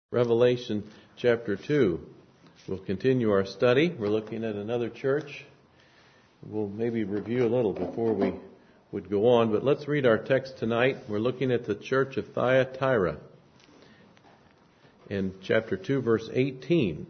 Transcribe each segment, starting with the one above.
Revelation chapter 2. We'll continue our study. We're looking at another church. We'll maybe review a little before we would go on, but let's read our text tonight. We're looking at the church of Thyatira in chapter 2, verse 18.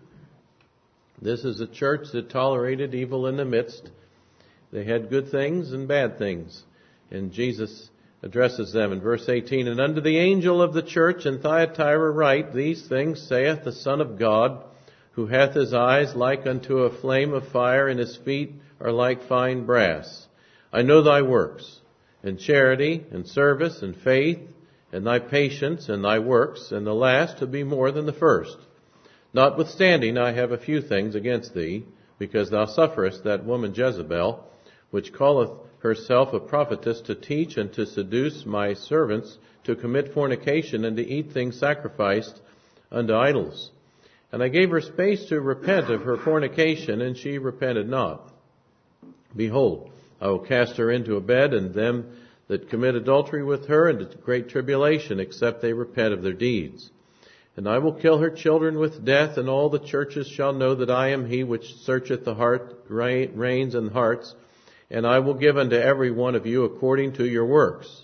This is a church that tolerated evil in the midst. They had good things and bad things, and Jesus addresses them in verse 18. And unto the angel of the church in Thyatira write, These things saith the Son of God, who hath his eyes like unto a flame of fire, and his feet are like fine brass. I know thy works, and charity, and service, and faith, and thy patience, and thy works, and the last to be more than the first. Notwithstanding, I have a few things against thee, because thou sufferest that woman Jezebel, which calleth herself a prophetess, to teach and to seduce my servants to commit fornication and to eat things sacrificed unto idols. And I gave her space to repent of her fornication, and she repented not. Behold, I will cast her into a bed, and them that commit adultery with her into great tribulation, except they repent of their deeds. And I will kill her children with death, and all the churches shall know that I am he which searcheth the heart, reins and hearts, and I will give unto every one of you according to your works.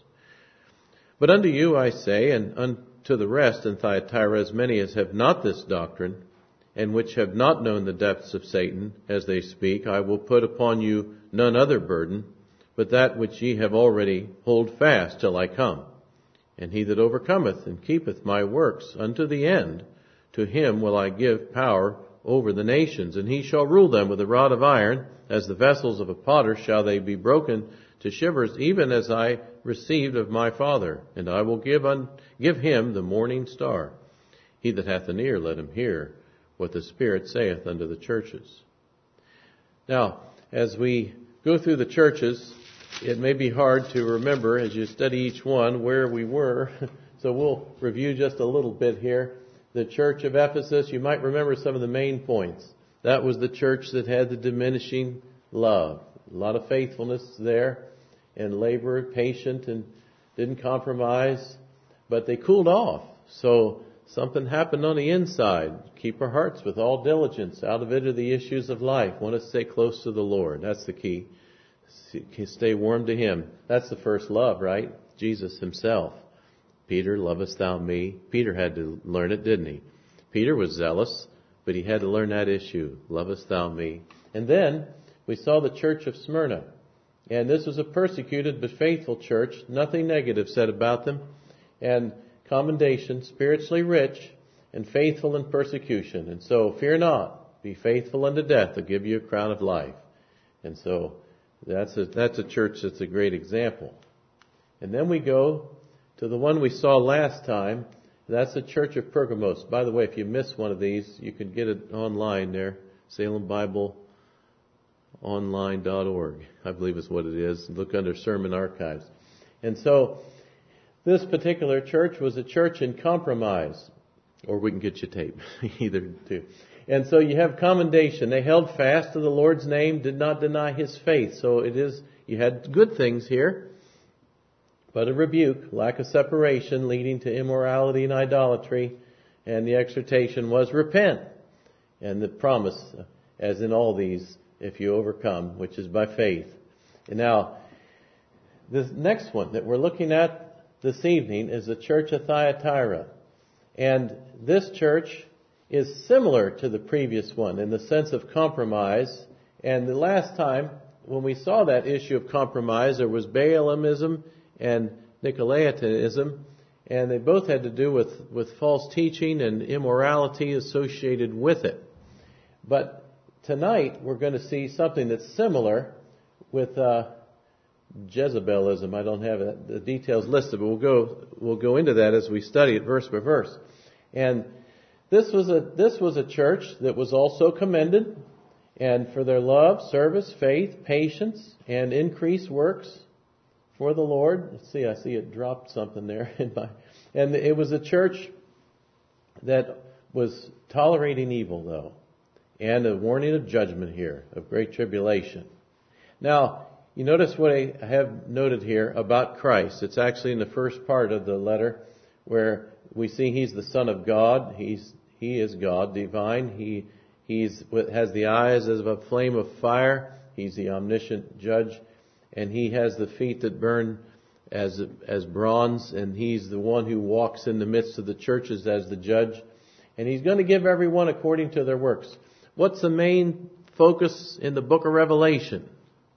But unto you I say, and unto the rest in Thyatira, as many as have not this doctrine, and which have not known the depths of Satan, as they speak, I will put upon you none other burden, but that which ye have already hold fast till I come. And he that overcometh and keepeth my works unto the end, to him will I give power over the nations, and he shall rule them with a rod of iron. As the vessels of a potter shall they be broken to shivers, even as I received of my Father. And I will give him the morning star. He that hath an ear, let him hear what the Spirit saith unto the churches. Now, as we go through the churches, it may be hard to remember as you study each one where we were. So we'll review just a little bit here. The church of Ephesus, you might remember some of the main points. That was the church that had the diminishing love. A lot of faithfulness there, and labor, patient, and didn't compromise. But they cooled off. So something happened on the inside. Keep our hearts with all diligence. Out of it are the issues of life. Want to stay close to the Lord. That's the key. Stay warm to Him. That's the first love, right? Jesus Himself. Peter, lovest thou me? Peter had to learn it, didn't he? Peter was zealous, but he had to learn that issue. Lovest thou me? And then we saw the church of Smyrna. And this was a persecuted but faithful church. Nothing negative said about them. And commendation, spiritually rich and faithful in persecution. And so fear not. Be faithful unto death. I'll give you a crown of life. And so that's a church that's a great example. And then we go to the one we saw last time. That's the church of Pergamos. By the way, if you miss one of these, you can get it online there. SalemBibleOnline.org, I believe is what it is. Look under Sermon Archives. And so this particular church was a church in compromise. Or we can get you tape. Either two. And so you have commendation. They held fast to the Lord's name, did not deny His faith. So you had good things here. But a rebuke, lack of separation, leading to immorality and idolatry. And the exhortation was repent. And the promise, as in all these, if you overcome, which is by faith. And now, this next one that we're looking at this evening is the church of Thyatira. And this church is similar to the previous one in the sense of compromise. And the last time, when we saw that issue of compromise, there was Balaamism and Nicolaitanism, and they both had to do with false teaching and immorality associated with it. But tonight we're going to see something that's similar with Jezebelism. I don't have the details listed, but we'll go into that as we study it verse by verse. And this was a church that was also commended, and for their love, service, faith, patience, and increased works for the Lord. Let's see, I see it dropped something there. And it was a church that was tolerating evil, though, and a warning of judgment here, of great tribulation. Now, you notice what I have noted here about Christ. It's actually in the first part of the letter where we see He's the Son of God. He is God, divine. He has the eyes as of a flame of fire. He's the omniscient judge. And He has the feet that burn as bronze. And He's the one who walks in the midst of the churches as the judge. And He's going to give everyone according to their works. What's the main focus in the book of Revelation?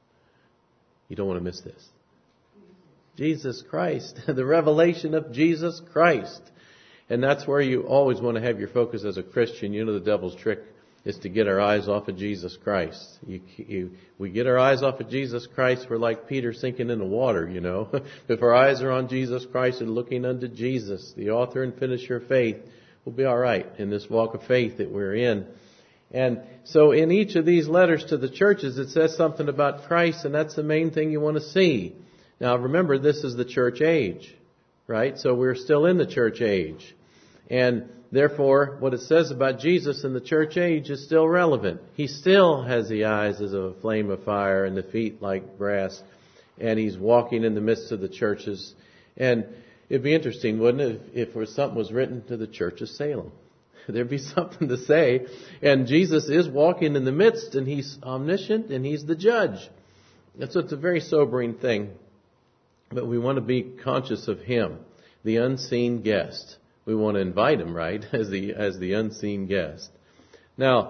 You don't want to miss this. Jesus Christ. The revelation of Jesus Christ. And that's where you always want to have your focus as a Christian. You know the devil's trick is to get our eyes off of Jesus Christ. We get our eyes off of Jesus Christ, we're like Peter sinking in the water, you know. If our eyes are on Jesus Christ and looking unto Jesus, the author and finisher of faith, we'll be all right in this walk of faith that we're in. And so in each of these letters to the churches, it says something about Christ, and that's the main thing you want to see. Now remember, this is the church age, right? So we're still in the church age. And therefore, what it says about Jesus in the church age is still relevant. He still has the eyes as of a flame of fire and the feet like brass. And He's walking in the midst of the churches. And it'd be interesting, wouldn't it, if something was written to the church of Salem? There'd be something to say. And Jesus is walking in the midst, and He's omniscient, and He's the judge. And so it's a very sobering thing. But we want to be conscious of Him, the unseen guest. We want to invite Him, right, as the unseen guest. Now,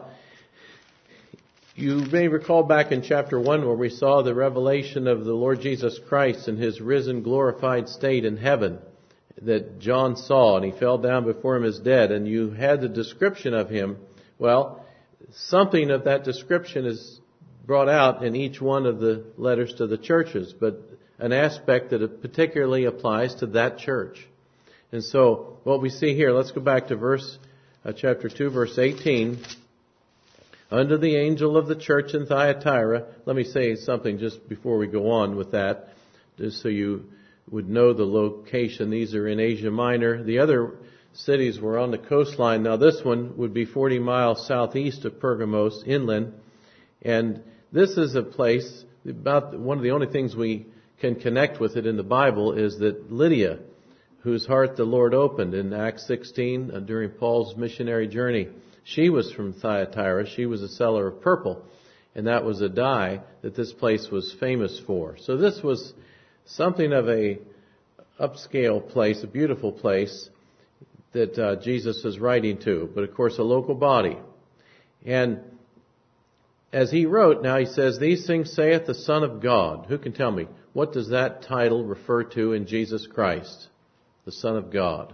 you may recall back in chapter 1 where we saw the revelation of the Lord Jesus Christ in His risen, glorified state in heaven that John saw, and he fell down before Him as dead, and you had the description of Him. Well, something of that description is brought out in each one of the letters to the churches, but an aspect that particularly applies to that church. And so, what we see here, let's go back to chapter 2, verse 18. Unto the angel of the church in Thyatira, let me say something just before we go on with that, just so you would know the location. These are in Asia Minor. The other cities were on the coastline. Now this one would be 40 miles southeast of Pergamos, inland. And this is a place, about one of the only things we can connect with it in the Bible is that Lydia, whose heart the Lord opened in Acts 16 during Paul's missionary journey, she was from Thyatira. She was a seller of purple, and that was a dye that this place was famous for. So this was something of a upscale place, a beautiful place that Jesus is writing to, but of course a local body. And as he wrote, now he says, "These things saith the Son of God." Who can tell me, what does that title refer to in Jesus Christ? The Son of God.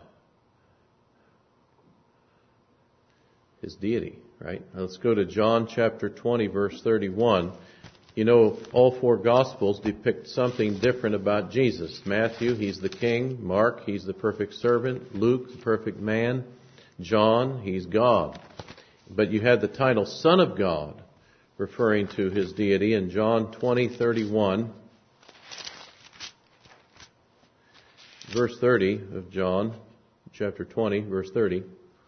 His deity, right? Now let's go to John chapter 20, verse 31. You know, all four Gospels depict something different about Jesus. Matthew, He's the King. Mark, He's the perfect servant. Luke, the perfect man. John, He's God. But you had the title Son of God, referring to His deity in John 20:31. Verse 30 of John, chapter 20, verse 30.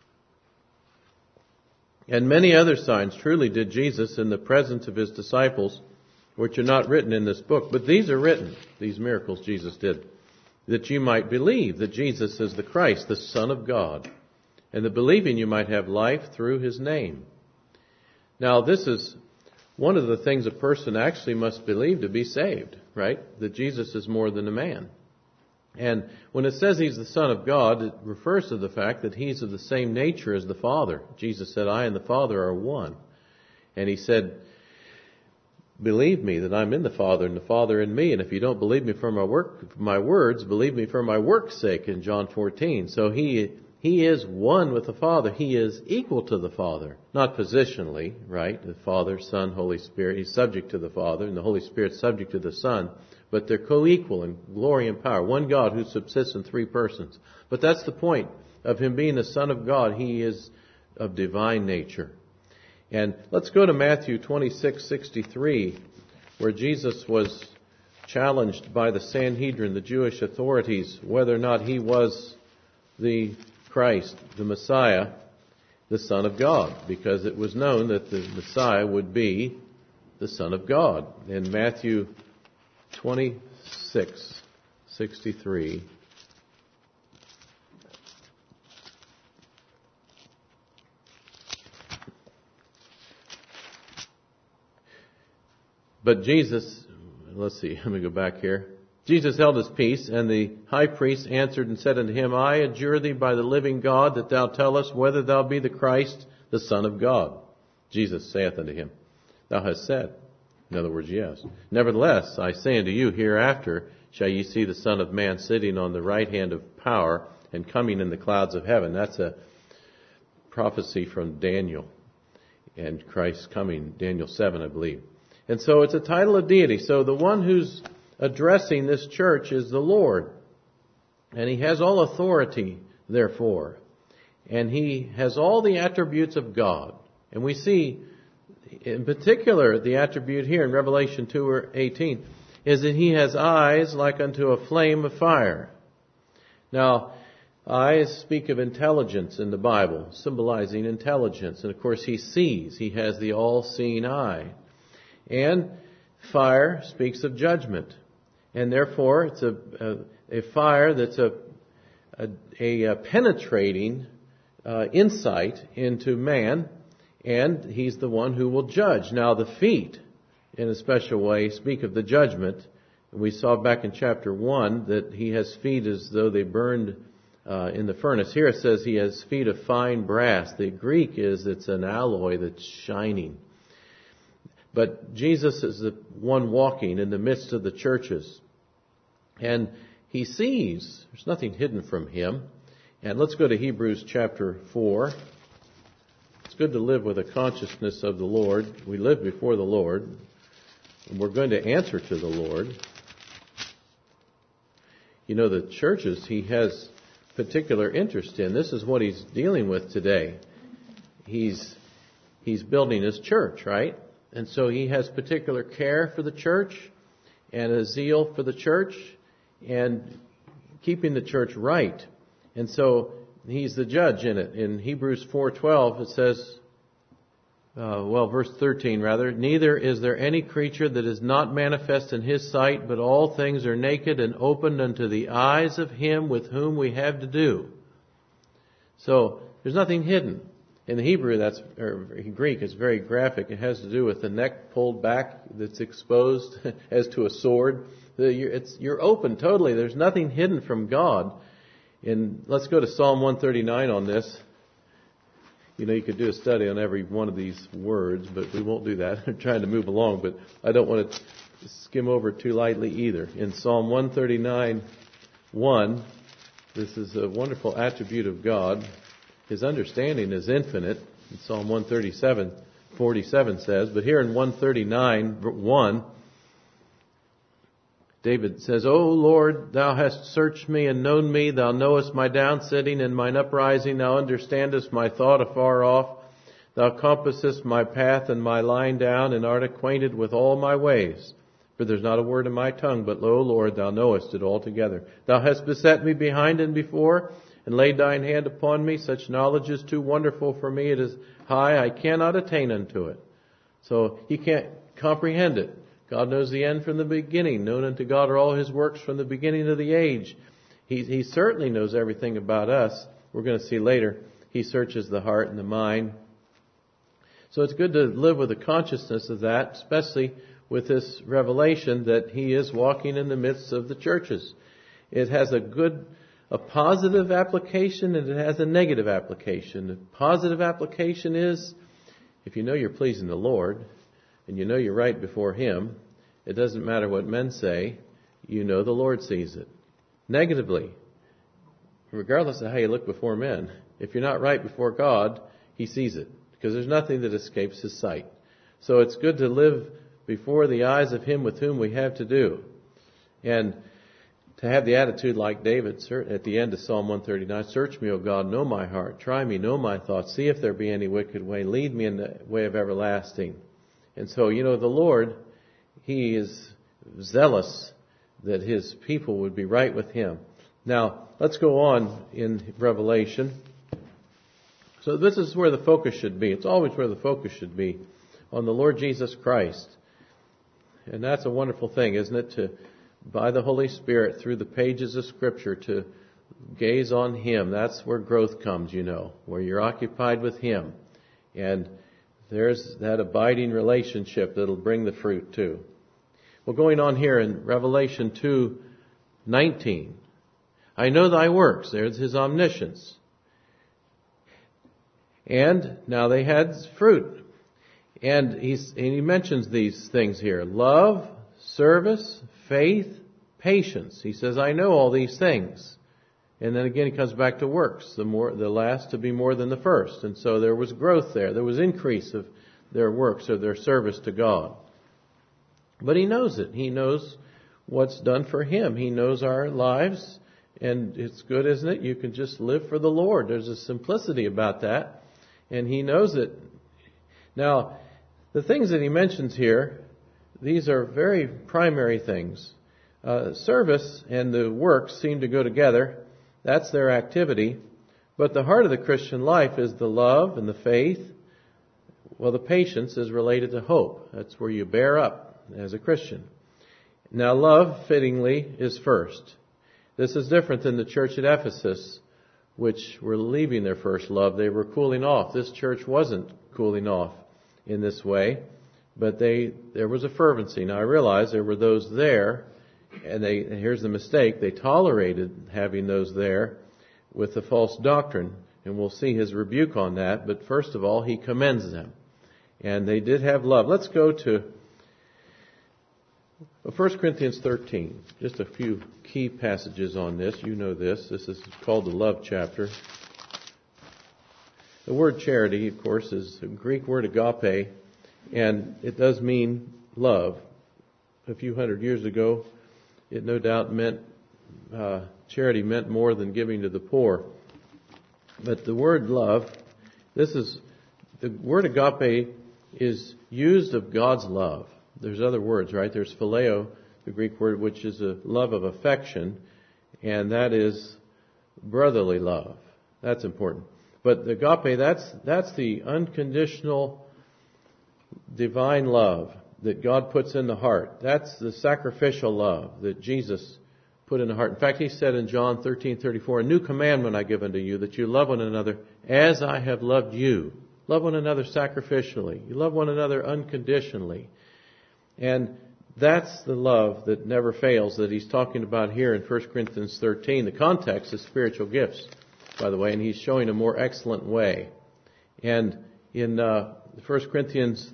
And many other signs truly did Jesus in the presence of His disciples, which are not written in this book, but these are written, these miracles Jesus did, that you might believe that Jesus is the Christ, the Son of God, and that believing you might have life through His name. Now, this is one of the things a person actually must believe to be saved, right? That Jesus is more than a man. And when it says He's the Son of God, it refers to the fact that He's of the same nature as the Father. Jesus said, "I and the Father are one." And He said, "Believe me that I'm in the Father and the Father in me. And if you don't believe me for my words, believe me for my work's sake," in John 14. So He is one with the Father. He is equal to the Father. Not positionally, right? The Father, Son, Holy Spirit. He's subject to the Father, and the Holy Spirit's subject to the Son. But they're co-equal in glory and power. One God who subsists in three persons. But that's the point of Him being the Son of God. He is of divine nature. And let's go to Matthew 26:63, where Jesus was challenged by the Sanhedrin, the Jewish authorities, whether or not He was the Christ, the Messiah, the Son of God, because it was known that the Messiah would be the Son of God. In Matthew 26:63, But Jesus, let's see, let me go back here. Jesus held his peace, and the high priest answered and said unto him, I adjure thee by the living God that thou tell us whether thou be the Christ, the Son of God. Jesus saith unto him, Thou hast said. In other words, yes. Nevertheless, I say unto you, hereafter shall ye see the Son of Man sitting on the right hand of power and coming in the clouds of heaven. That's a prophecy from Daniel and Christ coming, Daniel 7, I believe. And so it's a title of deity. So the one who's addressing this church is the Lord. And he has all authority, therefore. And he has all the attributes of God. And we see, in particular, the attribute here in Revelation 2:18 is that he has eyes like unto a flame of fire. Now, eyes speak of intelligence in the Bible, symbolizing intelligence. And of course, he sees. He has the all-seeing eye. And fire speaks of judgment. And therefore, it's a fire that's a penetrating insight into man, and he's the one who will judge. Now, the feet, in a special way, speak of the judgment. We saw back in chapter 1 that he has feet as though they burned in the furnace. Here it says he has feet of fine brass. The Greek is it's an alloy that's shining. But Jesus is the one walking in the midst of the churches. And he sees. There's nothing hidden from him. And let's go to Hebrews chapter 4. It's good to live with a consciousness of the Lord. We live before the Lord. And we're going to answer to the Lord. You know, the churches he has particular interest in. This is what he's dealing with today. He's building his church, right? And so he has particular care for the church and a zeal for the church and keeping the church right. And so he's the judge in it. In Hebrews 4:12 it says, verse 13 rather, Neither is there any creature that is not manifest in his sight, but all things are naked and opened unto the eyes of him with whom we have to do. So there's nothing hidden. In the Hebrew, in Greek, it's very graphic. It has to do with the neck pulled back that's exposed as to a sword. You're open totally. There's nothing hidden from God. And let's go to Psalm 139 on this. You know, you could do a study on every one of these words, but we won't do that. I'm trying to move along, but I don't want to skim over too lightly either. In Psalm 139:1, this is a wonderful attribute of God. His understanding is infinite. In Psalm 137:47 says, but here in 139:1, David says, O Lord, thou hast searched me and known me. Thou knowest my downsitting and mine uprising. Thou understandest my thought afar off. Thou compassest my path and my lying down, and art acquainted with all my ways. For there's not a word in my tongue, but lo, Lord, thou knowest it altogether. Thou hast beset me behind and before, and laid thine hand upon me. Such knowledge is too wonderful for me. It is high. I cannot attain unto it. So you can't comprehend it. God knows the end from the beginning. Known unto God are all his works from the beginning of the age. He certainly knows everything about us. We're going to see later. He searches the heart and the mind. So it's good to live with a consciousness of that, especially with this revelation that he is walking in the midst of the churches. It has a positive application and it has a negative application. The positive application is, if you know you're pleasing the Lord, and you know you're right before him, it doesn't matter what men say, you know the Lord sees it. Negatively, regardless of how you look before men, if you're not right before God, he sees it, because there's nothing that escapes his sight. So it's good to live before the eyes of him with whom we have to do. And to have the attitude like David at the end of Psalm 139, search me, O God, know my heart, try me, know my thoughts, see if there be any wicked way, lead me in the way of everlasting. And so, you know, the Lord, he is zealous that his people would be right with him. Now, let's go on in Revelation. So this is where the focus should be. It's always where the focus should be, on the Lord Jesus Christ. And that's a wonderful thing, isn't it? To, by the Holy Spirit, through the pages of Scripture, to gaze on him. That's where growth comes, you know, where you're occupied with him. And there's that abiding relationship that'll bring the fruit too. Well, going on here in Revelation 2:19, I know thy works. There's his omniscience. And now they had fruit. And he mentions these things here. Love, service, faith, patience. He says, I know all these things. And then again he comes back to works. The last to be more than the first. And so there was growth there. There was increase of their works or their service to God. But he knows it. He knows what's done for him. He knows our lives. And it's good, isn't it? You can just live for the Lord. There's a simplicity about that. And he knows it. Now, the things that he mentions here, these are very primary things. Service and the works seem to go together. That's their activity. But the heart of the Christian life is the love and the faith. Well, the patience is related to hope. That's where you bear up as a Christian. Now, love, fittingly, is first. This is different than the church at Ephesus, which were leaving their first love. They were cooling off. This church wasn't cooling off in this way, but there was a fervency. Now, I realize there were those there, and here's the mistake, they tolerated having those there with the false doctrine, and we'll see his rebuke on that, but first of all, he commends them. And they did have love. Let's go to 1 Corinthians 13. Just a few key passages on this. You know this. This is called the love chapter. The word charity, of course, is a Greek word agape, and it does mean love. A few hundred years ago, it no doubt meant, charity meant more than giving to the poor. But the word love, the word agape is used of God's love. There's other words, right? There's phileo, the Greek word, which is a love of affection, and that is brotherly love. That's important. But the agape, that's the unconditional divine love that God puts in the heart. That's the sacrificial love that Jesus put in the heart. In fact, he said in John 13:34, a new commandment I give unto you, that you love one another as I have loved you. Love one another sacrificially. You love one another unconditionally. And that's the love that never fails that he's talking about here in 1 Corinthians 13. The context is spiritual gifts, by the way, and he's showing a more excellent way. And in 1 Corinthians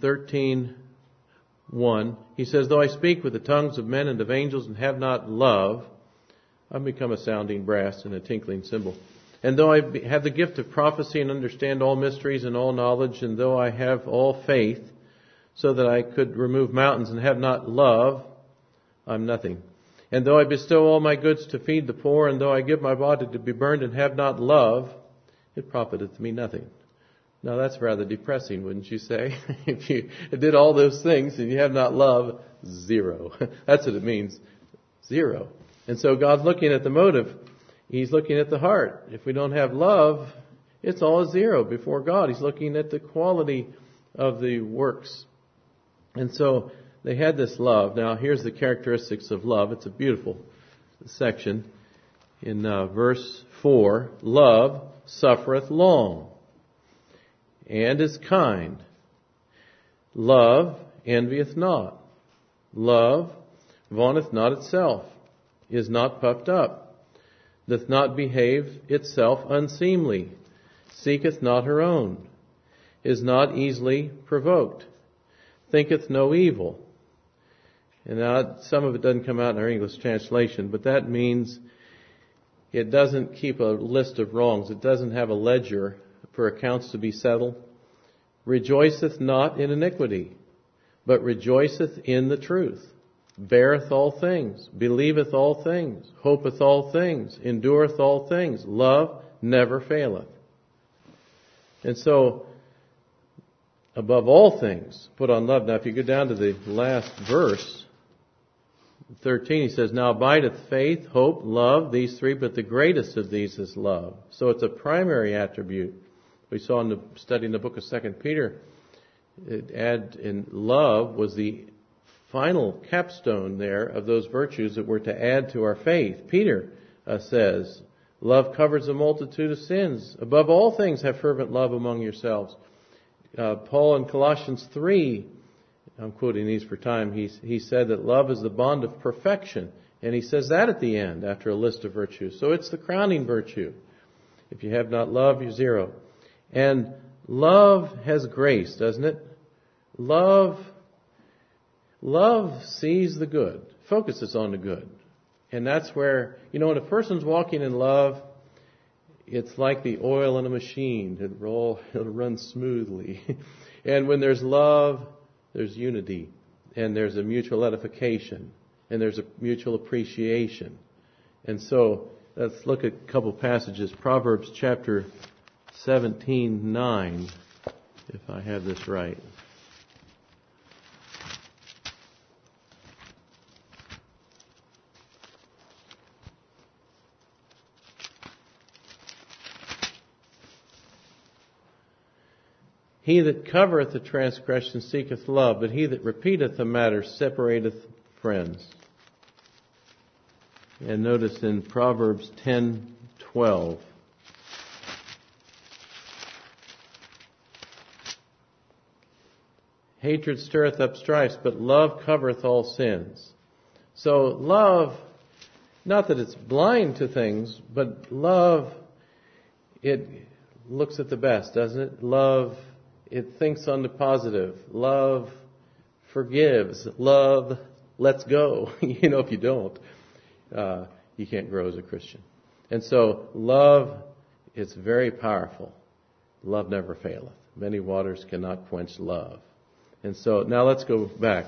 13:1, he says, though I speak with the tongues of men and of angels and have not love, I've become a sounding brass and a tinkling cymbal. And though I have the gift of prophecy and understand all mysteries and all knowledge, and though I have all faith, so that I could remove mountains and have not love, I'm nothing. And though I bestow all my goods to feed the poor, and though I give my body to be burned and have not love, it profiteth me nothing. Now that's rather depressing, wouldn't you say? If you did all those things and you have not love, zero. That's what it means. Zero. And so God's looking at the motive. He's looking at the heart. If we don't have love, it's all zero before God. He's looking at the quality of the works. And so they had this love. Now here's the characteristics of love. It's a beautiful section. In verse 4, love suffereth long and is kind. Love envieth not. Love vaunteth not itself, is not puffed up, doth not behave itself unseemly, seeketh not her own, is not easily provoked, thinketh no evil. And now some of it doesn't come out in our English translation, but that means it doesn't keep a list of wrongs. It doesn't have a ledger for accounts to be settled. Rejoiceth not in iniquity, but rejoiceth in the truth. Beareth all things, believeth all things, hopeth all things, endureth all things. Love never faileth. And so, above all things, put on love. Now, if you go down to the last verse, 13, he says, now abideth faith, hope, love, these three, but the greatest of these is love. So it's a primary attribute. We saw in the study in the book of 2 Peter, in love was the final capstone there of those virtues that were to add to our faith. Peter says, love covers a multitude of sins. Above all things, have fervent love among yourselves. Paul in Colossians 3 I'm quoting these for time, he said that love is the bond of perfection. And he says that at the end, after a list of virtues. So it's the crowning virtue. If you have not love, you're zero. And love has grace, doesn't it? Love sees the good, focuses on the good. And that's where, when a person's walking in love, it's like the oil in a machine. It'll run smoothly. And when there's love, there's unity. And there's a mutual edification. And there's a mutual appreciation. And so, let's look at a couple passages. Proverbs chapter 17:9, if I have this right. He that covereth a transgression seeketh love, but he that repeateth a matter separateth friends. And notice in Proverbs 10:12. Hatred stirreth up strifes, but love covereth all sins. So love, not that it's blind to things, but love, it looks at the best, doesn't it? Love, it thinks on the positive. Love forgives. Love lets go. If you don't, you can't grow as a Christian. And so love is very powerful. Love never faileth. Many waters cannot quench love. And so now let's go back.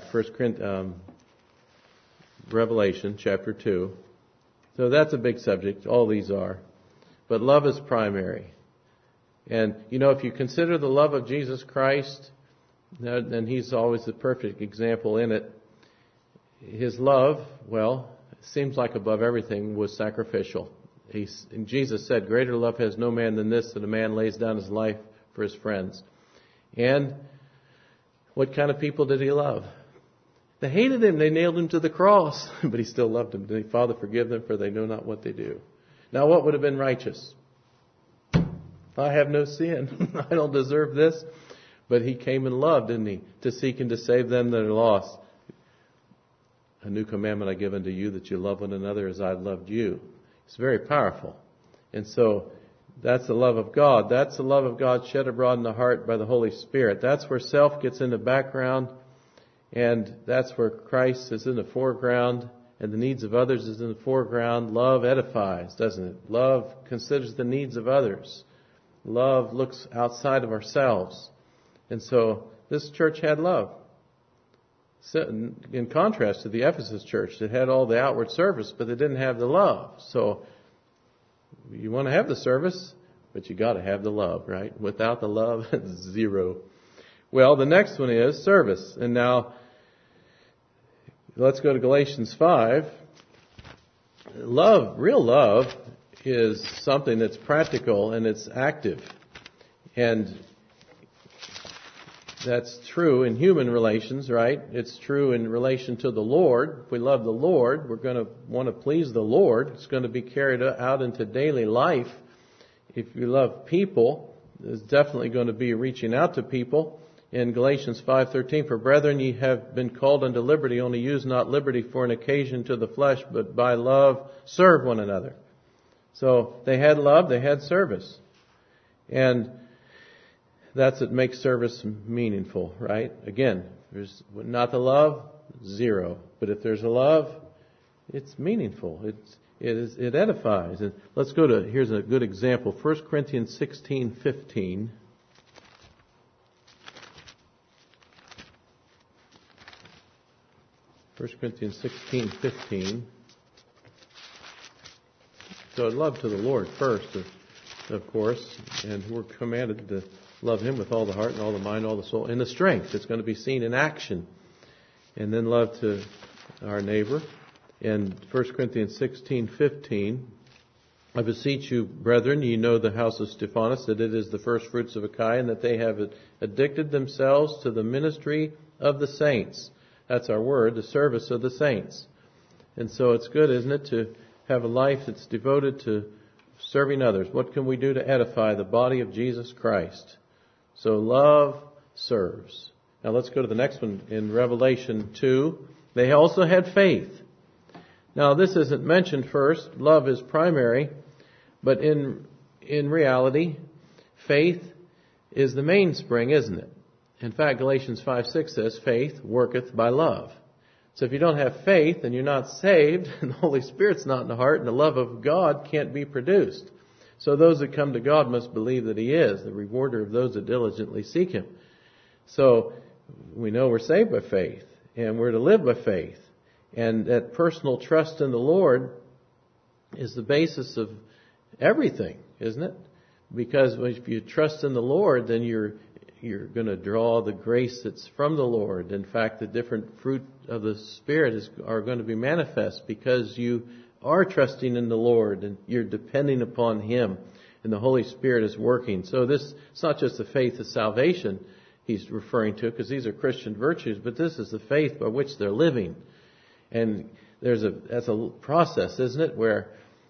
Revelation chapter 2. So that's a big subject. All these are. But love is primary. And, if you consider the love of Jesus Christ, then He's always the perfect example in it. His love, it seems like above everything, was sacrificial. Jesus said, greater love has no man than this, that a man lays down his life for his friends. And what kind of people did He love? They hated Him. They nailed Him to the cross. But He still loved them. Did He, Father, forgive them, for they know not what they do. Now, what would have been righteous? I have no sin. I don't deserve this. But He came and loved, didn't He? To seek and to save them that are lost. A new commandment I give unto you, that you love one another as I loved you. It's very powerful. And so, that's the love of God. That's the love of God shed abroad in the heart by the Holy Spirit. That's where self gets in the background. And that's where Christ is in the foreground. And the needs of others is in the foreground. Love edifies, doesn't it? Love considers the needs of others. Love looks outside of ourselves. And so this church had love. In contrast to the Ephesus church that had all the outward service, but they didn't have the love. So you want to have the service, but you got to have the love, right? Without the love, it's zero. Well, the next one is service. And now let's go to Galatians 5. Love, real love, is something that's practical and it's active. And that's true in human relations, right? It's true in relation to the Lord. If we love the Lord, we're going to want to please the Lord. It's going to be carried out into daily life. If you love people, there's definitely going to be reaching out to people. In Galatians 5:13, for brethren, ye have been called unto liberty, only use not liberty for an occasion to the flesh, but by love serve one another. So they had love, they had service. And that's what makes service meaningful, right? Again, there's not the love, zero. But if there's a love, it's meaningful. It edifies. And let's go to, here's a good example, 1 Corinthians 16:15. 1 Corinthians 16:15. So love to the Lord first, of course, and we're commanded to love Him with all the heart and all the mind, all the soul, and the strength. It's going to be seen in action. And then love to our neighbor. In 1 Corinthians 16:15, I beseech you, brethren, ye know the house of Stephanas, that it is the first fruits of Achaia, and that they have addicted themselves to the ministry of the saints. That's our word, the service of the saints. And so it's good, isn't it, to have a life that's devoted to serving others. What can we do to edify the body of Jesus Christ? So love serves. Now let's go to the next one in Revelation 2. They also had faith. Now this isn't mentioned first. Love is primary. But in reality, faith is the mainspring, isn't it? In fact, Galatians 5:6 says, faith worketh by love. So if you don't have faith and you're not saved, and the Holy Spirit's not in the heart, and the love of God can't be produced. So those that come to God must believe that He is the rewarder of those that diligently seek Him. So we know we're saved by faith, and we're to live by faith. And that personal trust in the Lord is the basis of everything, isn't it? Because if you trust in the Lord, then you're going to draw the grace that's from the Lord. In fact, the different fruit of the Spirit are going to be manifest because you are trusting in the Lord and you're depending upon Him, and the Holy Spirit is working. So it's not just the faith of salvation he's referring to, because these are Christian virtues, but this is the faith by which they're living. And that's a process, isn't it, where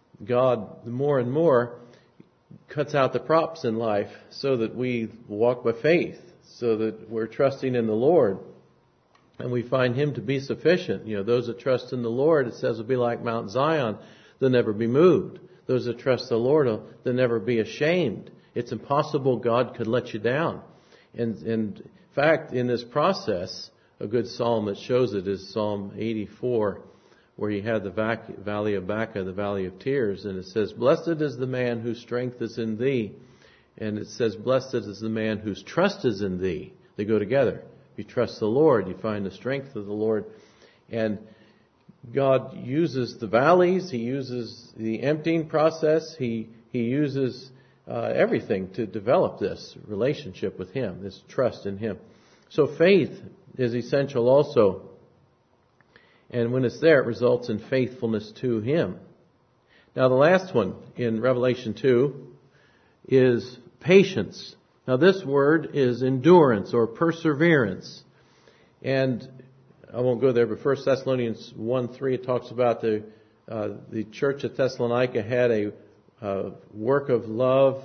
God more and more cuts out the props in life so that we walk by faith, so that we're trusting in the Lord and we find Him to be sufficient. Those that trust in the Lord, it says, will be like Mount Zion. They'll never be moved. Those that trust the Lord, they'll never be ashamed. It's impossible God could let you down. And in fact, in this process, a good psalm that shows it is Psalm 84, where you had the valley of Baca, the valley of tears, and it says, blessed is the man whose strength is in thee. And it says, blessed is the man whose trust is in thee. They go together. If you trust the Lord, you find the strength of the Lord. And God uses the valleys. He uses the emptying process. He uses everything to develop this relationship with Him, this trust in Him. So faith is essential also. And when it's there, it results in faithfulness to Him. Now the last one in Revelation 2 is patience. Now this word is endurance or perseverance. And I won't go there, but 1 Thessalonians 1:3, it talks about the church at Thessalonica had a work of love,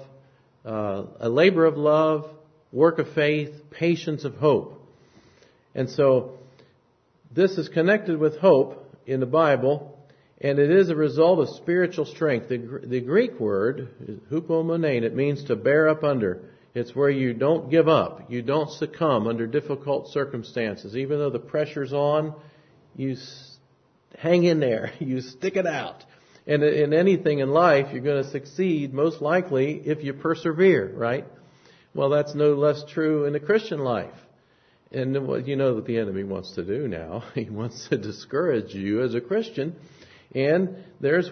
a labor of love, work of faith, patience of hope. And so this is connected with hope in the Bible, and it is a result of spiritual strength. The Greek word, hupomone, it means to bear up under. It's where you don't give up. You don't succumb under difficult circumstances. Even though the pressure's on, you hang in there. You stick it out. And in anything in life, you're going to succeed most likely if you persevere, right? Well, that's no less true in the Christian life. And what the enemy wants to do now. He wants to discourage you as a Christian. And there's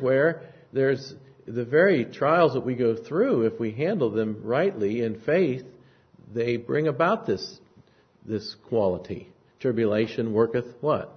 the very trials that we go through, if we handle them rightly in faith, they bring about this quality. Tribulation worketh what?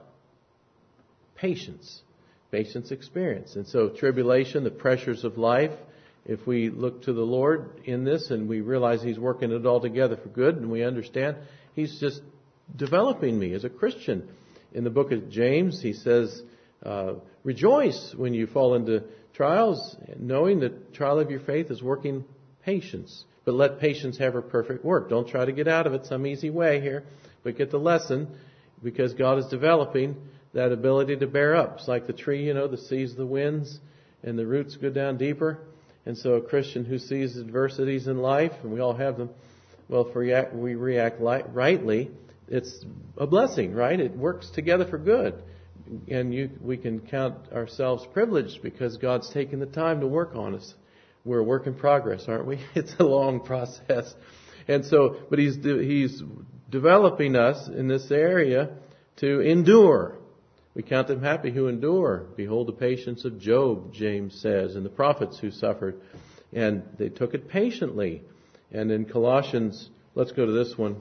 Patience. Patience experience. And so tribulation, the pressures of life, if we look to the Lord in this and we realize He's working it all together for good, and we understand He's just developing me as a Christian. In the book of James, he says, rejoice when you fall into trials, knowing the trial of your faith is working patience. But let patience have her perfect work. Don't try to get out of it some easy way here, but get the lesson, because God is developing that ability to bear up. It's like the tree, that sees the winds and the roots go down deeper. And so a Christian who sees adversities in life, and we all have them, well, if we react rightly, it's a blessing, right? It works together for good. And we can count ourselves privileged because God's taken the time to work on us. We're a work in progress, aren't we? It's a long process. And so, but He's developing us in this area to endure. We count them happy who endure. Behold the patience of Job, James says, and the prophets who suffered. And they took it patiently. And in Colossians, let's go to this one.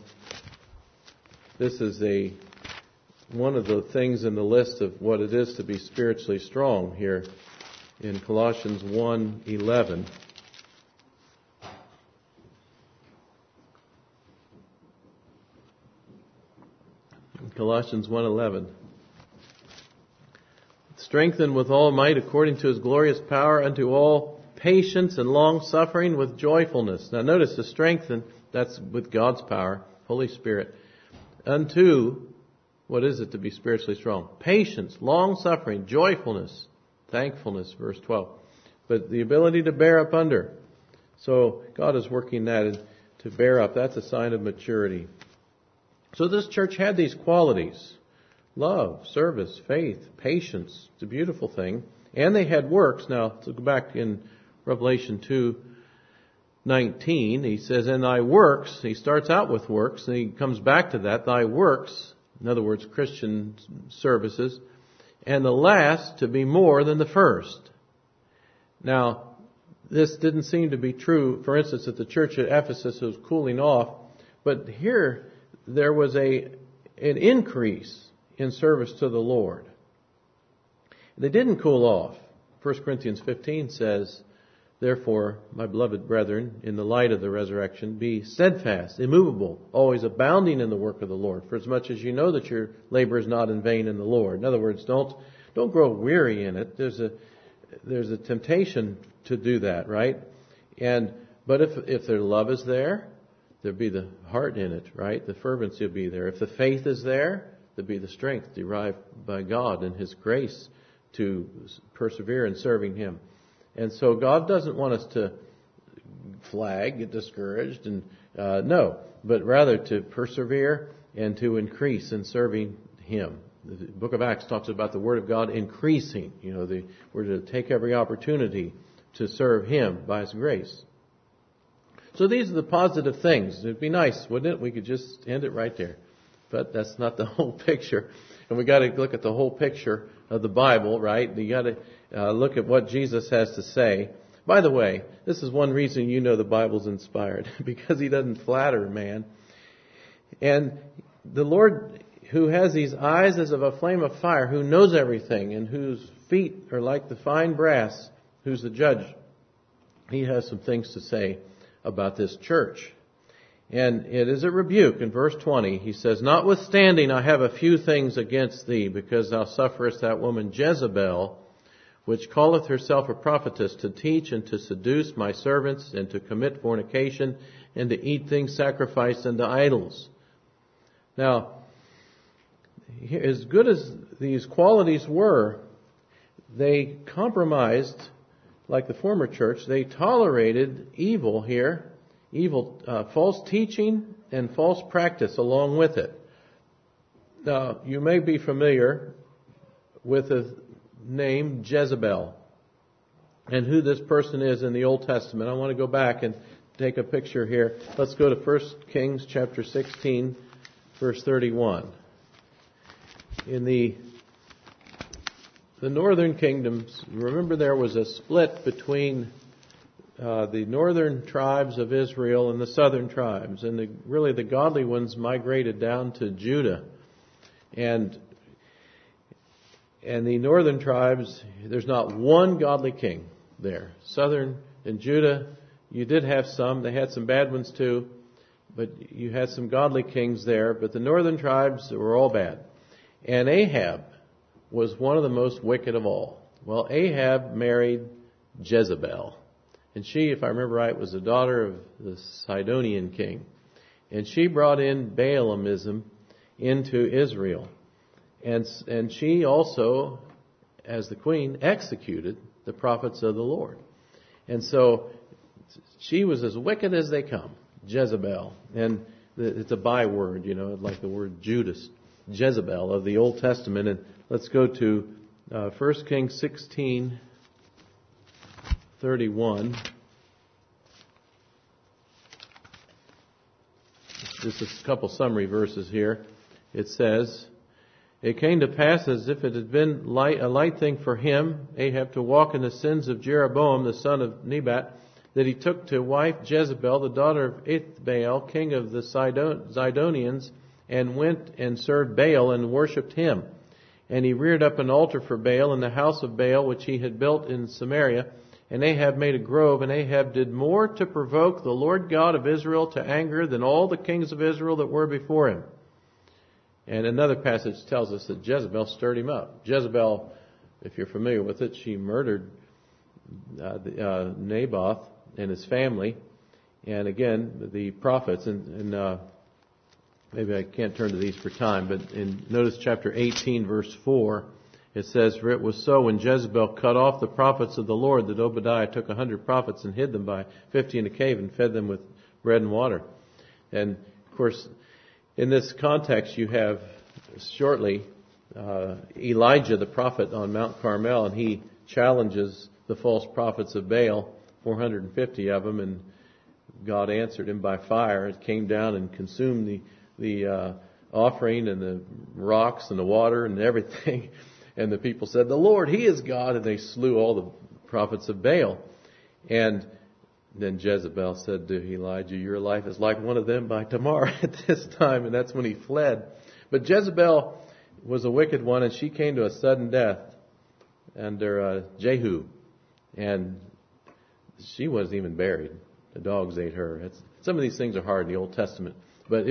This is one of the things in the list of what it is to be spiritually strong here in Colossians 1:11. Colossians 1:11. Strengthened with all might according to His glorious power unto all patience and long suffering with joyfulness. Now notice the strengthen, that's with God's power, Holy Spirit. unto, what is it to be spiritually strong? Patience, long-suffering, joyfulness, thankfulness, verse 12. But the ability to bear up under. So God is working that to bear up. That's a sign of maturity. So this church had these qualities. Love, service, faith, patience. It's a beautiful thing. And they had works. Now, to go back in Revelation 2:19, he says, and thy works, he starts out with works, and he comes back to that, thy works, in other words, Christian services, and the last to be more than the first. Now, this didn't seem to be true, for instance, at the church at Ephesus was cooling off, but here there was an increase in service to the Lord. They didn't cool off. 1 Corinthians 15 says, therefore, my beloved brethren, in the light of the resurrection, be steadfast, immovable, always abounding in the work of the Lord, for as much as you know that your labor is not in vain in the Lord. In other words, don't grow weary in it. There's a temptation to do that, right? But if their love is there, there'll be the heart in it, right? The fervency will be there. If the faith is there, there'll be the strength derived by God and His grace to persevere in serving Him. And so God doesn't want us to flag, get discouraged, and no, but rather to persevere and to increase in serving Him. The book of Acts talks about the Word of God increasing. We're to take every opportunity to serve Him by His grace. So these are the positive things. It'd be nice, wouldn't it? We could just end it right there. But that's not the whole picture. And we got to look at the whole picture of the Bible, right? You got to look at what Jesus has to say. By the way, this is one reason you know the Bible's inspired, because He doesn't flatter man. And the Lord, who has these eyes as of a flame of fire, who knows everything, and whose feet are like the fine brass, who's the judge, He has some things to say about this church. And it is a rebuke. In verse 20, He says, notwithstanding, I have a few things against thee, because thou sufferest that woman Jezebel, which calleth herself a prophetess, to teach and to seduce my servants, and to commit fornication, and to eat things sacrificed unto idols. Now, as good as these qualities were, they compromised, like the former church. They tolerated evil here. Evil, false teaching and false practice along with it. Now, you may be familiar with the name Jezebel and who this person is in the Old Testament. I want to go back and take a picture here. Let's go to 1 Kings chapter 16, verse 31. In the northern kingdoms, remember there was a split between the northern tribes of Israel and the southern tribes. And the godly ones migrated down to Judah. And the northern tribes, there's not one godly king there. Southern and Judah, you did have some. They had some bad ones too. But you had some godly kings there. But the northern tribes were all bad. And Ahab was one of the most wicked of all. Well, Ahab married Jezebel. And she, if I remember right, was the daughter of the Sidonian king. And she brought in Baalamism into Israel. And she also, as the queen, executed the prophets of the Lord. And so she was as wicked as they come, Jezebel. And it's a byword, like the word Judas, Jezebel of the Old Testament. And let's go to 1 Kings 16:31. Just a couple summary verses here. It says, it came to pass as if it had been a light thing for him, Ahab, to walk in the sins of Jeroboam, the son of Nebat, that he took to wife Jezebel, the daughter of Ethbaal, king of the Zidonians, and went and served Baal and worshipped him. And he reared up an altar for Baal in the house of Baal, which he had built in Samaria. And Ahab made a grove, and Ahab did more to provoke the Lord God of Israel to anger than all the kings of Israel that were before him. And another passage tells us that Jezebel stirred him up. Jezebel, if you're familiar with it, she murdered Naboth and his family. And again, the prophets. And maybe I can't turn to these for time, but notice chapter 18, verse 4, it says, "For it was so when Jezebel cut off the prophets of the Lord that Obadiah took 100 prophets and hid them by 50 in a cave and fed them with bread and water." And, of course, in this context, you have shortly Elijah the prophet on Mount Carmel, and he challenges the false prophets of Baal, 450 of them, and God answered him by fire. It came down and consumed the offering and the rocks and the water and everything. And the people said, "The Lord, He is God," and they slew all the prophets of Baal. And then Jezebel said to Elijah, "Your life is like one of them by tomorrow at this time," and that's when he fled. But Jezebel was a wicked one, and she came to a sudden death under Jehu. And she wasn't even buried. The dogs ate her. Some of these things are hard in the Old Testament. But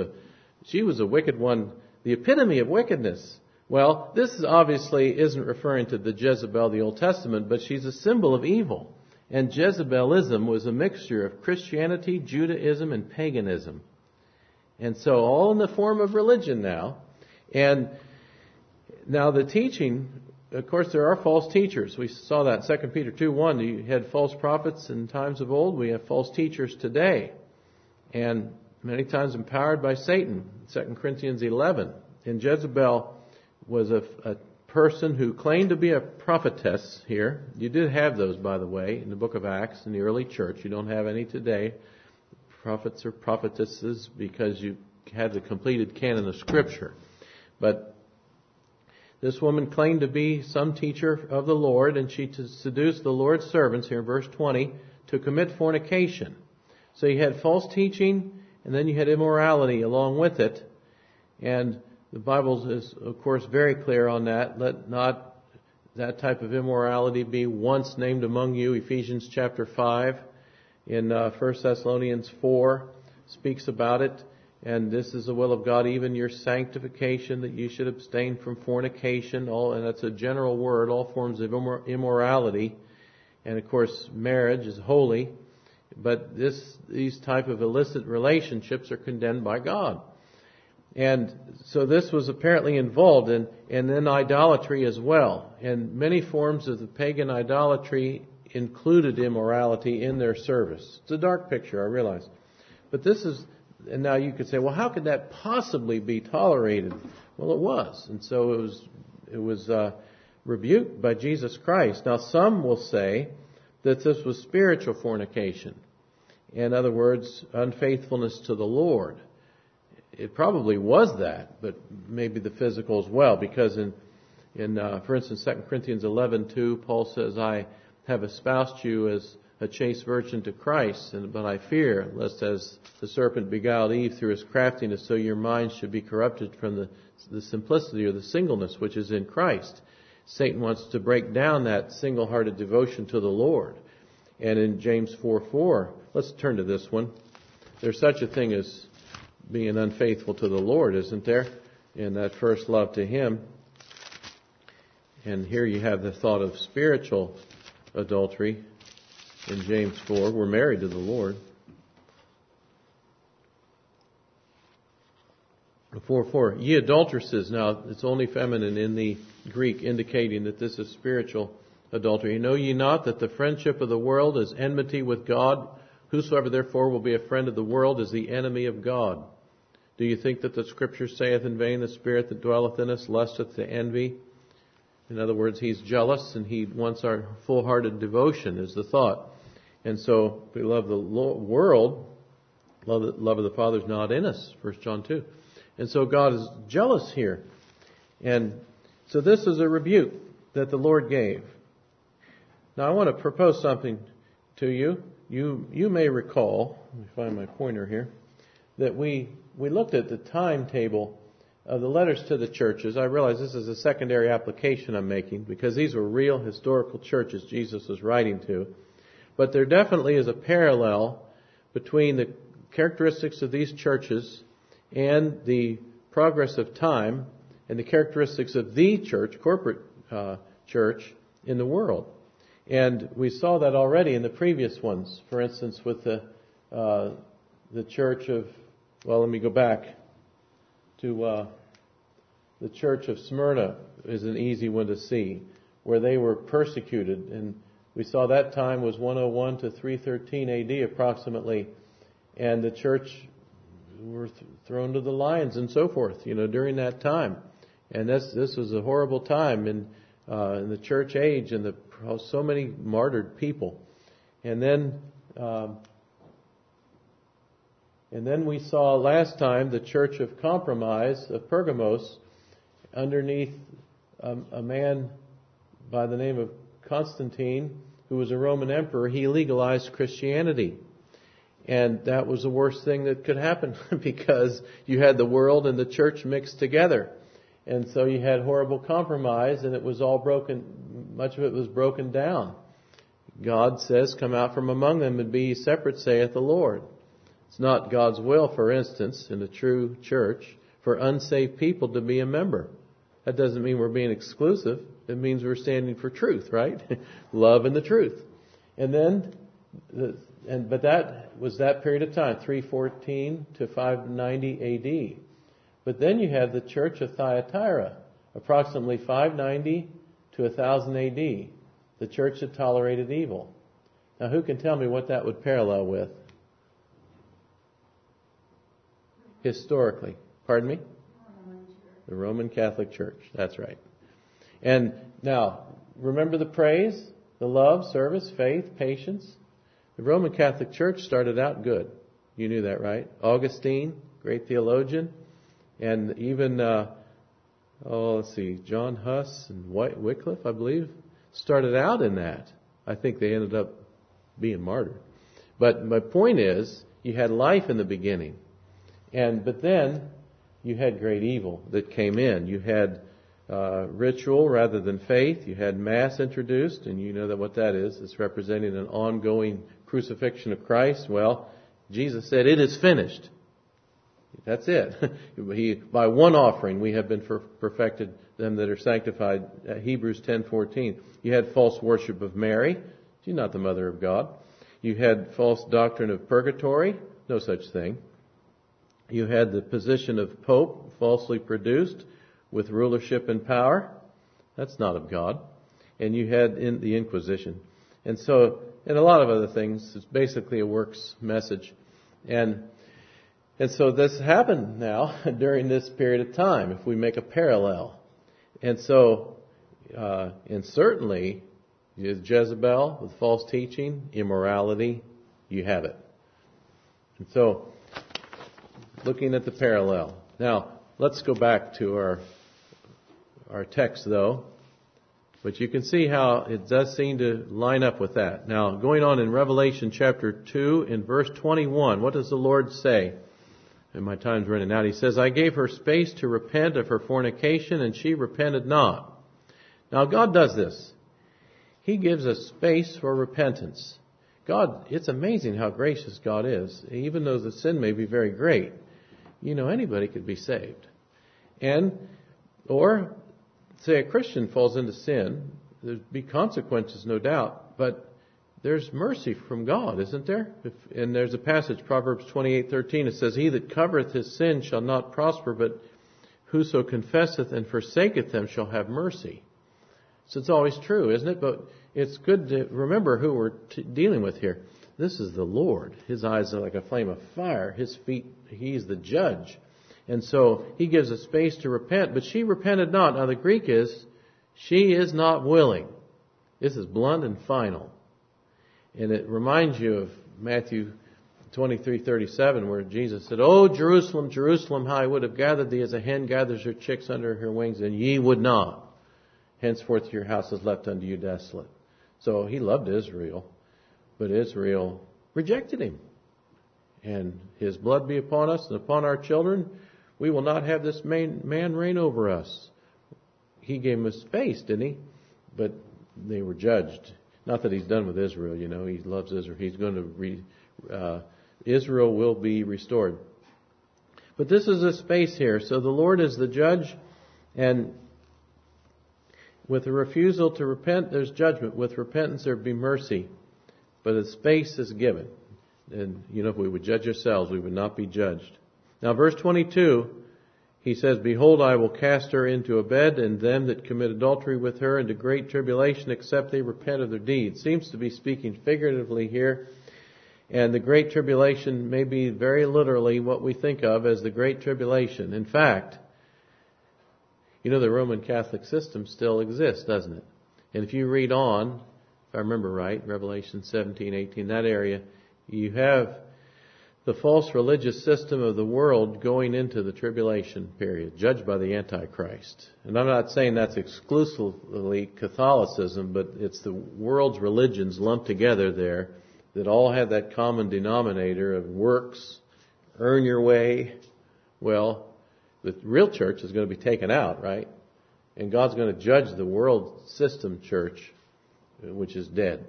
she was a wicked one, the epitome of wickedness. Well, this obviously isn't referring to the Jezebel of the Old Testament, but she's a symbol of evil. And Jezebelism was a mixture of Christianity, Judaism, and paganism. And so all in the form of religion now. And now the teaching, of course, there are false teachers. We saw that in 2 Peter 2:1. You had false prophets in times of old. We have false teachers today. And many times empowered by Satan. 2 Corinthians 11. And Jezebel was a person who claimed to be a prophetess here. You did have those, by the way, in the book of Acts in the early church. You don't have any today. Prophets or prophetesses because you had the completed canon of Scripture. But this woman claimed to be some teacher of the Lord, and she seduced the Lord's servants, here in verse 20, to commit fornication. So you had false teaching, and then you had immorality along with it. And the Bible is, of course, very clear on that. Let not that type of immorality be once named among you. Ephesians chapter 5 in 1 Thessalonians 4 speaks about it. And this is the will of God, even your sanctification, that you should abstain from fornication. And that's a general word, all forms of immorality. And of course, marriage is holy. But these type of illicit relationships are condemned by God. And so this was apparently involved and then idolatry as well. And many forms of the pagan idolatry included immorality in their service. It's a dark picture, I realize. But and now you could say, well, how could that possibly be tolerated? Well, it was. And so it was rebuked by Jesus Christ. Now some will say that this was spiritual fornication. In other words, unfaithfulness to the Lord. It probably was that, but maybe the physical as well, because for instance, 2 Corinthians 11:2, Paul says, "I have espoused you as a chaste virgin to Christ, but I fear, lest as the serpent beguiled Eve through his craftiness, so your minds should be corrupted from the simplicity or the singleness which is in Christ." Satan wants to break down that single-hearted devotion to the Lord. And in James 4:4, let's turn to this one. There's such a thing as being unfaithful to the Lord, isn't there? In that first love to Him. And here you have the thought of spiritual adultery in James 4. We're married to the Lord. 4:4. Ye adulteresses. Now, it's only feminine in the Greek, indicating that this is spiritual adultery. Know ye not that the friendship of the world is enmity with God? Whosoever therefore will be a friend of the world is the enemy of God. Do you think that the Scripture saith in vain, the Spirit that dwelleth in us lusteth to envy? In other words, He's jealous and He wants our full-hearted devotion is the thought. And so we love the world. Love of the Father is not in us, 1 John 2. And so God is jealous here. And so this is a rebuke that the Lord gave. Now I want to propose something to you. You may recall, let me find my pointer here, that we looked at the timetable of the letters to the churches. I realize this is a secondary application I'm making because these were real historical churches Jesus was writing to. But there definitely is a parallel between the characteristics of these churches and the progress of time and the characteristics of the church, corporate church in the world. And we saw that already in the previous ones. For instance, with the church of, well, let me go back. to the church of Smyrna is an easy one to see, where they were persecuted. And we saw that time was 101 to 313 AD approximately. And the church were thrown to the lions and so forth, during that time. And this was a horrible time in the church age, and so many martyred people. And then we saw last time the church of compromise of Pergamos underneath a man by the name of Constantine, who was a Roman emperor. He legalized Christianity. And that was the worst thing that could happen because you had the world and the church mixed together. And so you had horrible compromise, and it was all broken, much of it was broken down. God says, "Come out from among them and be ye separate, saith the Lord." It's not God's will, for instance, in a true church, for unsaved people to be a member. That doesn't mean we're being exclusive. It means we're standing for truth, right? Love and the truth. And then, but that was that period of time, 314 to 590 AD. But then you had the church of Thyatira, approximately 590 to 1000 AD. The church that tolerated evil. Now, who can tell me what that would parallel with? Historically. Pardon me? The Roman Catholic Church. That's right. And now, remember the praise, the love, service, faith, patience? The Roman Catholic Church started out good. You knew that, right? Augustine, great theologian. And even, John Huss and Wycliffe, I believe, started out in that. I think they ended up being martyred. But my point is, you had life in the beginning. But then you had great evil that came in. You had ritual rather than faith. You had Mass introduced, and you know what that is. It's representing an ongoing crucifixion of Christ. Well, Jesus said, "It is finished." That's it. By one offering we have been perfected them that are sanctified. Hebrews 10:14. You had false worship of Mary. She's not the mother of God. You had false doctrine of purgatory. No such thing. You had the position of Pope falsely produced with rulership and power. That's not of God. And you had the Inquisition. And a lot of other things. It's basically a works message. And so this happened now during this period of time, if we make a parallel. And so, and certainly, Jezebel with false teaching, immorality, you have it. And so, looking at the parallel. Now, let's go back to our text, though. But you can see how it does seem to line up with that. Now, going on in Revelation chapter 2, in verse 21, what does the Lord say? And my time's running out. He says, "I gave her space to repent of her fornication, and she repented not." Now, God does this. He gives us space for repentance. God, it's amazing how gracious God is. Even though the sin may be very great, anybody could be saved. Or say a Christian falls into sin, there'd be consequences, no doubt, but there's mercy from God, isn't there? And there's a passage, Proverbs 28:13, it says, "He that covereth his sin shall not prosper, but whoso confesseth and forsaketh them shall have mercy." So it's always true, isn't it? But it's good to remember who we're dealing with here. This is the Lord. His eyes are like a flame of fire. His feet, He's the judge. And so He gives us space to repent, but she repented not. Now the Greek is, she is not willing. This is blunt and final. And it reminds you of Matthew 23:37, where Jesus said, "O Jerusalem, Jerusalem, how I would have gathered thee as a hen gathers her chicks under her wings, and ye would not. Henceforth your house is left unto you desolate." So He loved Israel, but Israel rejected Him. And His blood be upon us and upon our children. We will not have this man reign over us. He gave us space, didn't He? But they were judged. Not that He's done with Israel, He loves Israel. He's going to Israel will be restored. But this is a space here. So the Lord is the judge, and with a refusal to repent, there's judgment. With repentance, there'd be mercy. But a space is given. And, if we would judge ourselves, we would not be judged. Now, verse 22, he says, "Behold, I will cast her into a bed, and them that commit adultery with her into great tribulation, except they repent of their deeds." Seems to be speaking figuratively here. And the Great Tribulation may be very literally what we think of as the Great Tribulation. In fact, the Roman Catholic system still exists, doesn't it? And if you read on, if I remember right, Revelation 17, 18, that area, you have the false religious system of the world going into the tribulation period, judged by the Antichrist. And I'm not saying that's exclusively Catholicism, but it's the world's religions lumped together there that all have that common denominator of works, earn your way. Well, the real church is going to be taken out, right? And God's going to judge the world system church, which is dead.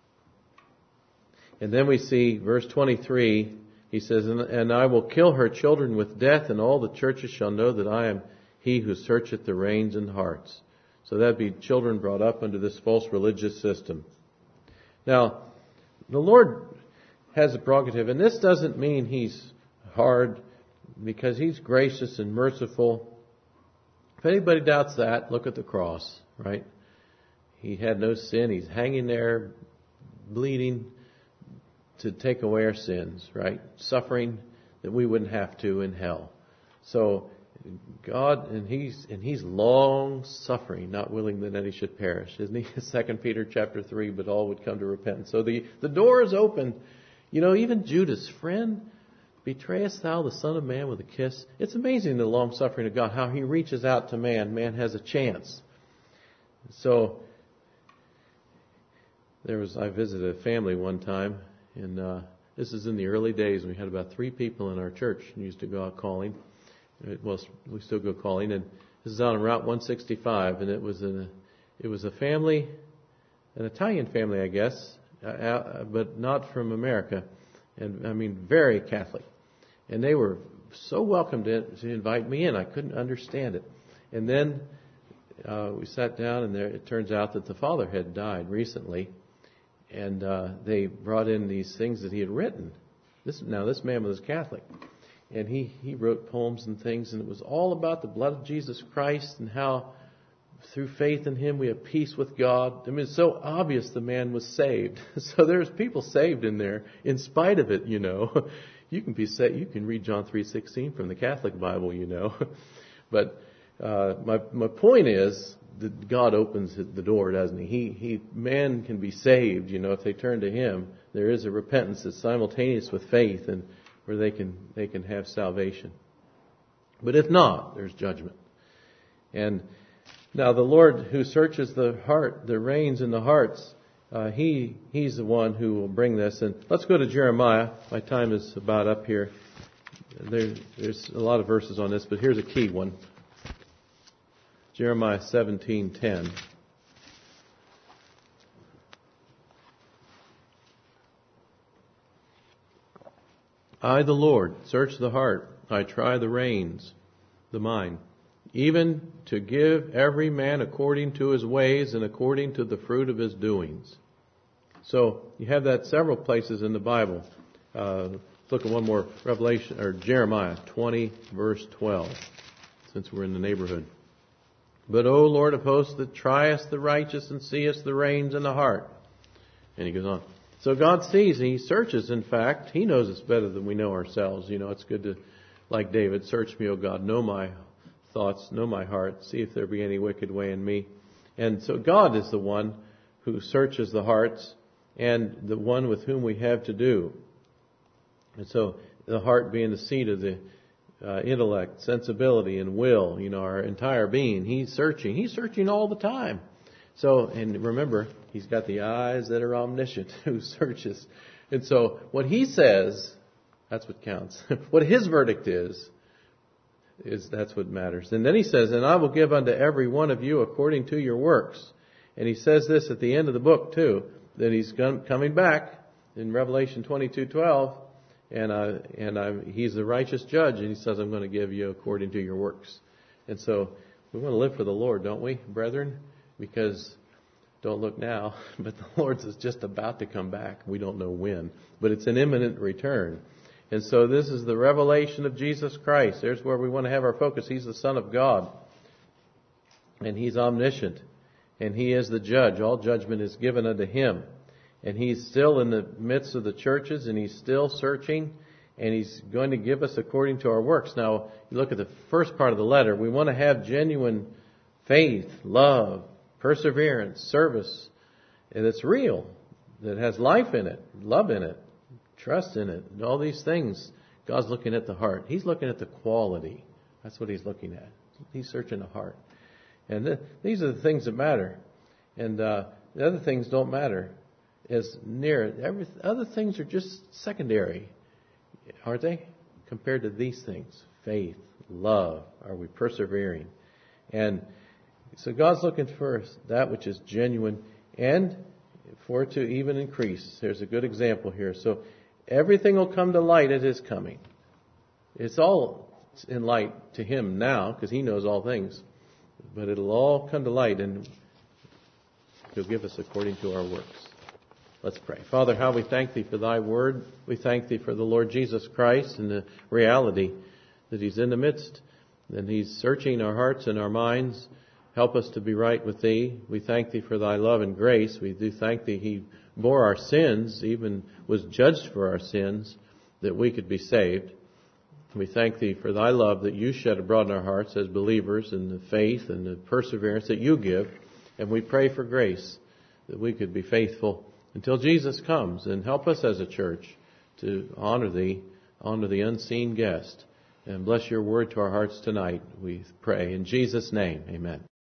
And then we see verse 23, he says, "And I will kill her children with death, and all the churches shall know that I am he who searcheth the reins and hearts." So that'd be children brought up under this false religious system. Now, the Lord has a prerogative, and this doesn't mean He's hard, because He's gracious and merciful. If anybody doubts that, look at the cross, right? He had no sin. He's hanging there, bleeding to take away our sins, right? Suffering that we wouldn't have to in hell. So God, and He's long suffering, not willing that any should perish, isn't He? 2 Peter chapter 3, but all would come to repentance. So the door is open. Even Judas, "Friend, betrayest thou the Son of Man with a kiss?" It's amazing the long suffering of God, how He reaches out to man. Man has a chance. So I visited a family one time, and this is in the early days. We had about 3 people in our church and used to go out calling. Well, we still go calling, and this is on Route 165, and it was a family, an Italian family, I guess, but not from America, and I mean very Catholic. And they were so welcome to invite me in. I couldn't understand it. And then we sat down, and it turns out that the father had died recently, and they brought in these things that he had written. This man was Catholic. And he wrote poems and things, and it was all about the blood of Jesus Christ and how through faith in Him we have peace with God. I mean, it's so obvious the man was saved. So there's people saved in there in spite of it, You can be saved. You can read John 3:16 from the Catholic Bible, But my point is that God opens the door, doesn't He? Man can be saved, if they turn to Him. There is a repentance that's simultaneous with faith, and where they can have salvation. But if not, there's judgment. And now the Lord who searches the heart, the reins in the hearts, He's the one who will bring this. And let's go to Jeremiah. My time is about up here. There's a lot of verses on this, but here's a key one. Jeremiah 17:10. "I, the Lord, search the heart. I try the reins," the mind, "even to give every man according to his ways and according to the fruit of his doings." So you have that several places in the Bible. Look at one more, Revelation or Jeremiah 20, verse 12, since we're in the neighborhood. "But, O Lord of hosts, that triest the righteous and seest the reins in the heart." And he goes on. So God sees, and He searches. In fact, He knows us better than we know ourselves. It's good to, like David, "Search me, O God, know my thoughts, know my heart, see if there be any wicked way in me." And so God is the one who searches the hearts and the one with whom we have to do. And so the heart being the seat of the intellect, sensibility, and will, our entire being. He's searching all the time. So, and remember, He's got the eyes that are omniscient, who searches. And so what He says, that's what counts. What His verdict is that's what matters. And then He says, "And I will give unto every one of you according to your works." And He says this at the end of the book too, that He's coming back in Revelation 22:12, and He's the righteous judge, and He says, "I'm going to give you according to your works." And so we want to live for the Lord, don't we, brethren? Because don't look now, but the Lord's is just about to come back. We don't know when, but it's an imminent return. And so this is the revelation of Jesus Christ. There's where we want to have our focus. He's the Son of God. And He's omniscient. And He is the judge. All judgment is given unto Him. And He's still in the midst of the churches, and He's still searching, and He's going to give us according to our works. Now, you look at the first part of the letter. We want to have genuine faith, love, perseverance, service, and it's real, that has life in it, love in it, trust in it, and all these things. God's looking at the heart. He's looking at the quality. That's what He's looking at. He's searching the heart. And these are the things that matter. And the other things don't matter as near. Other things are just secondary, aren't they? Compared to these things. Faith, love. Are we persevering? And so God's looking for that which is genuine and for it to even increase. There's a good example here. So everything will come to light at His coming. It's all in light to Him now because He knows all things. But it'll all come to light and He'll give us according to our works. Let's pray. Father, how we thank Thee for Thy word. We thank Thee for the Lord Jesus Christ and the reality that He's in the midst. And He's searching our hearts and our minds. Help us to be right with Thee. We thank Thee for Thy love and grace. We do thank Thee He bore our sins, even was judged for our sins, that we could be saved. We thank Thee for Thy love that You shed abroad in our hearts as believers, and the faith and the perseverance that You give. And we pray for grace that we could be faithful until Jesus comes, and help us as a church to honor Thee, honor the unseen guest, and bless Your word to our hearts tonight, we pray. In Jesus' name, amen.